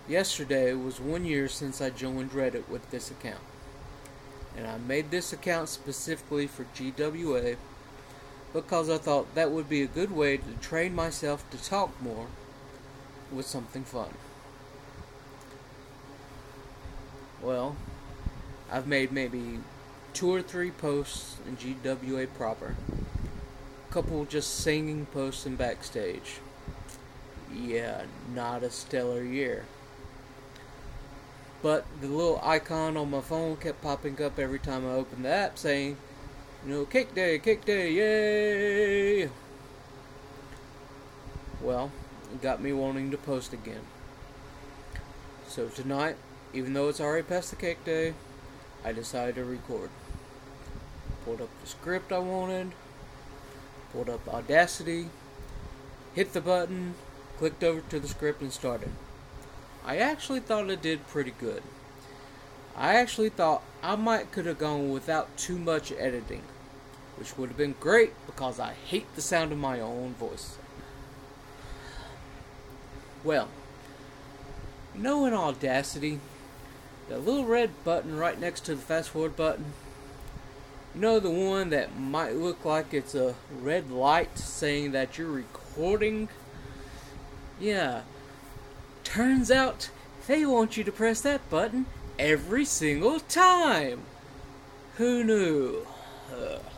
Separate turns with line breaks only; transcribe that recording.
Yesterday was 1 year since I joined Reddit with this account, and I made this account specifically for GWA because I thought that would be a good way to train myself to talk more with something fun. Well, I've made maybe 2 or 3 posts in GWA proper, a couple just singing posts in backstage. Yeah, not a stellar year. But the little icon on my phone kept popping up every time I opened the app saying, cake day, yay! Well, it got me wanting to post again. So tonight, even though it's already past the cake day, I decided to record. Pulled up the script I wanted, pulled up Audacity, hit the button, clicked over to the script and started. I actually thought it did pretty good. I actually thought I might could have gone without too much editing, which would have been great because I hate the sound of my own voice. Well, in Audacity, the little red button right next to the fast forward button, the one that might look like it's a red light saying that you're recording? Yeah. Turns out they want you to press that button every single time. Who knew?